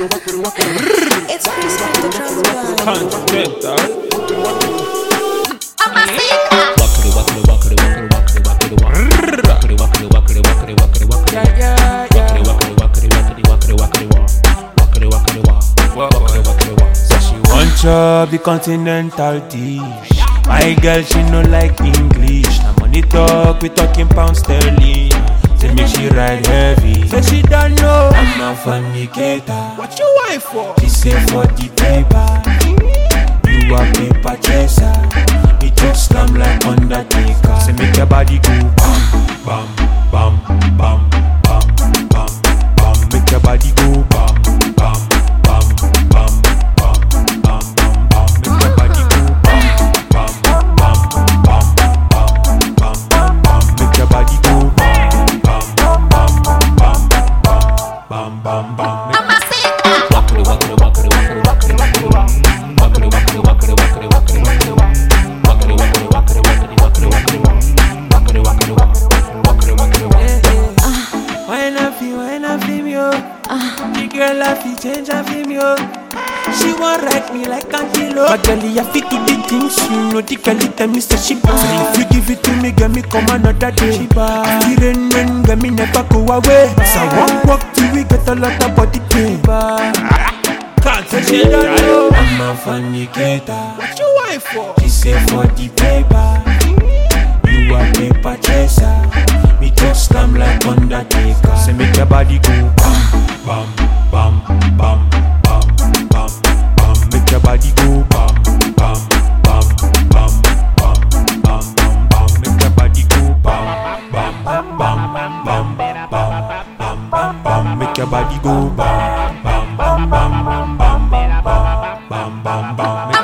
It's Chris with the transplant. So she want chop the continental dish. My girl, she no like English. Now money talk, we talking pound sterling. Say make she ride heavy. Say she don't know I'm a fornicator. What you wife for? She say for the paper. You a paper chaser. Me just slam like Undertaker. Say make your body go bam, bam, bam, bam, bam, bam, bam. Make your body go bam, bam, bam, bam, bam, bam, bam, bam. Make your body go bam, bam, bam, bam, bam, bam, bam, bam. Make your body go bam, bam, bam, bam, bam, bam, bam, bam. When I feel me, the girl I feel change I feel me, she want ride me like antelope. But girl, you fit to the things, you know the girl tell me say she bad. So if you give it to me, get me come another day. She bad. If you rain, get me never go away. So walk till we get a lot of body pain. Can't say She don't know I'm a fornicator. What you wife for? She say for the paper. You a paper chaser. Me just slam like Undertaker. Say make your body go bam, bam, bam, bam, bam, bam, bam. Make your body go bam, bam, bam, bam, bam, bam, bam, bam. Make your body go bam, bam, bam, bam, bam, bam, bam, bam, bam. Make your body go bam, bam, bam, bam, bam, bam, bam, bam, bam.